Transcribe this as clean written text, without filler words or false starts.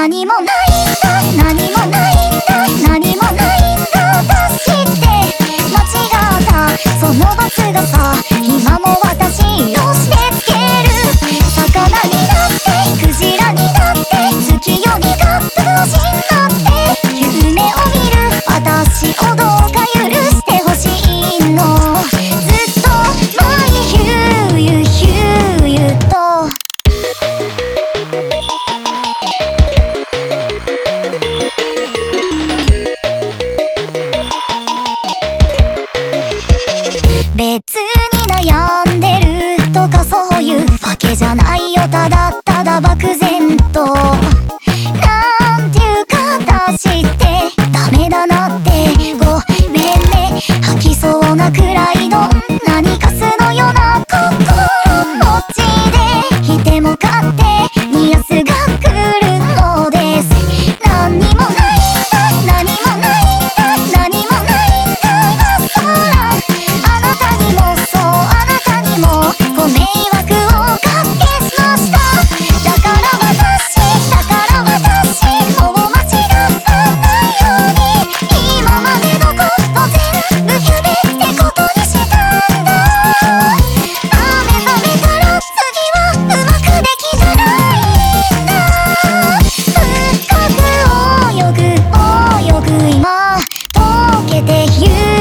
何もないんだ、何もないんだ、何もないんだ、私って間違ったその罰がさ、今も私を締め付ける。魚になってクジラになって月夜にカップのしになって夢を見る私をどうか許してほしいの。ずっと前にヒューと別に悩んでるとかそういうわけじゃないよ。ただただ漠然となんていうか私ってダメだなってごめんね。吐きそうなくらいの何か素のような心持ちでいても勝手に安が来るのです。何にもないんだ、何もないんだ、何もないんだ、今空あなたにもそうあなたにもご迷惑をおかけしました。だから私もう間違ったないように今までのこと全部夢ってことにしたんだ。目覚めたら次はうまくできてないんだ。深く泳ぐ今溶けてゆく